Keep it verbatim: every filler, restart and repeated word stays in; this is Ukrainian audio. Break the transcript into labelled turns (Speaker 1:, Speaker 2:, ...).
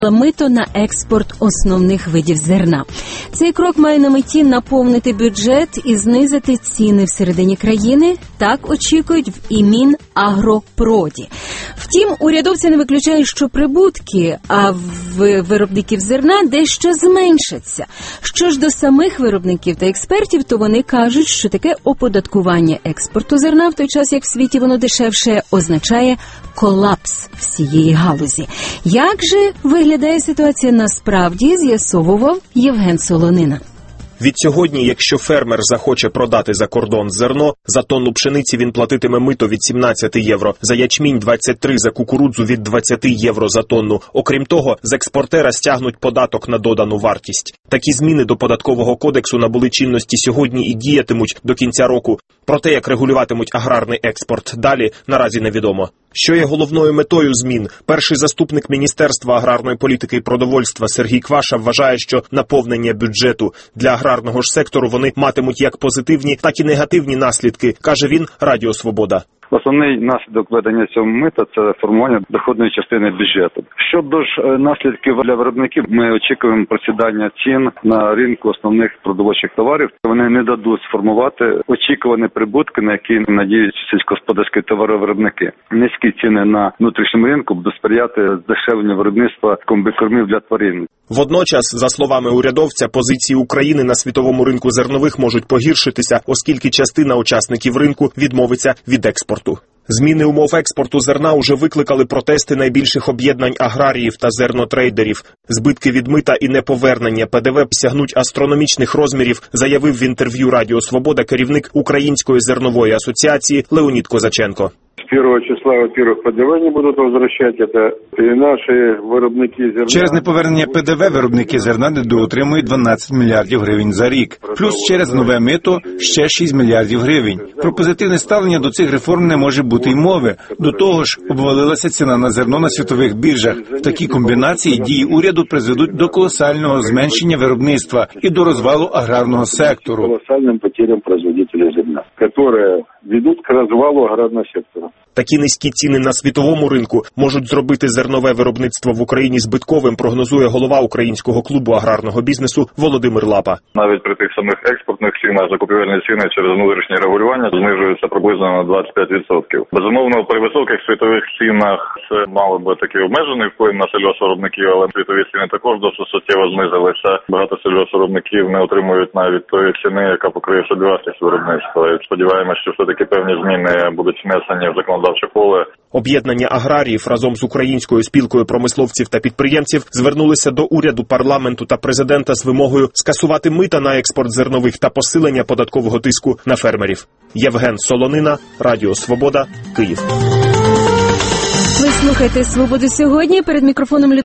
Speaker 1: мито на експорт основних видів зерна. Цей крок має на меті наповнити бюджет і знизити ціни всередині країни. Так очікують в і Мінагропроді. Втім, урядовці не виключають, що прибутки а в виробників зерна дещо зменшаться. Що ж до самих виробників та експертів, то вони кажуть, що таке оподаткування експорту зерна, в той час як в світі воно дешевше, означає колапс всієї галузі. Як же виглядає ситуація насправді, з'ясовував Євген Солонина.
Speaker 2: Відсьогодні, якщо фермер захоче продати за кордон зерно, за тонну пшениці він платитиме мито від сімнадцять євро, за ячмінь двадцять три, за кукурудзу від двадцять євро за тонну. Окрім того, з експортера стягнуть податок на додану вартість. Такі зміни до податкового кодексу набули чинності сьогодні і діятимуть до кінця року. Про те, як регулюватимуть аграрний експорт далі, наразі невідомо. Що є головною метою змін? Перший заступник Міністерства аграрної політики і продовольства Сергій Кваша вважає, що наповнення бюджету для аграрного ж сектору вони матимуть як позитивні, так і негативні наслідки, каже він, Радіо Свобода.
Speaker 3: Основний наслідок введення цього мита – це формування доходної частини бюджету. Щодо ж наслідків для виробників, ми очікуємо просідання цін на ринку основних продовольчих товарів. Вони не дадуть сформувати очікувані прибутки, на які надіються сільськогосподарські товаровиробники. Низькі ціни на внутрішньому ринку будуть сприяти здешевленню виробництва комбікормів для тварин.
Speaker 2: Водночас, за словами урядовця, позиції України на світовому ринку зернових можуть погіршитися, оскільки частина учасників ринку відмовиться від експорту. Зміни умов експорту зерна уже викликали протести найбільших об'єднань аграріїв та зернотрейдерів. Збитки від мита і неповернення ПДВ сягнуть астрономічних розмірів, заявив в інтерв'ю Радіо Свобода керівник Української зернової асоціації Леонід Козаченко.
Speaker 4: Первого числа, во-первых, ПДВ не будут возвращать, это и наши виробники зерна.
Speaker 5: Через неповернення ПДВ виробники зерна недоотримують дванадцять мільярдів гривень за рік. Плюс через нове мито ще шість мільярдів гривень. Про позитивне ставлення до цих реформ не може бути й мови. До того ж, обвалилася ціна на зерно на світових біржах. В такій комбінації дії уряду призведуть до колосального зменшення виробництва і до розвалу аграрного сектору.
Speaker 4: Колосальним потерям производителей зерна, які ведуть к розвалу аграрного сектору.
Speaker 2: Такі низькі ціни на світовому ринку можуть зробити зернове виробництво в Україні збитковим, прогнозує голова Українського клубу аграрного бізнесу Володимир Лапа.
Speaker 6: Навіть при тих самих експортних цінах закупівельні ціни через внутрішнє регулювання знижуються приблизно на двадцять п'ять відсотків. Безумовно, при високих світових цінах це мало би такий обмежений вплив на сільгоспвиробників, але світові ціни також досить суттєво знизилися. Багато сільгоспвиробників не отримують навіть тої ціни, яка покриє собівартість виробництва. І сподіваємося, що все-таки певні зміни будуть внесені в законодавство.
Speaker 2: Об'єднання аграріїв разом з Українською спілкою промисловців та підприємців звернулися до уряду, парламенту та президента з вимогою скасувати мита на експорт зернових та посилення податкового тиску на фермерів. Євген Солонина, Радіо Свобода, Київ.
Speaker 1: Ви слухаєте «Свободу сьогодні». Перед мікрофоном